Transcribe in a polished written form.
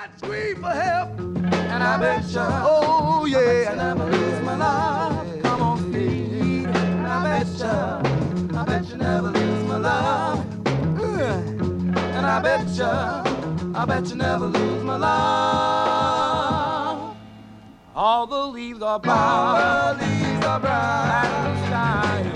scream for help. And I bet you, oh yeah, I bet you never lose my love. Come on, Steve. And I bet you never lose my love. And I bet you never lose my love. All the leaves are brown, all the leaves are brown, and the sky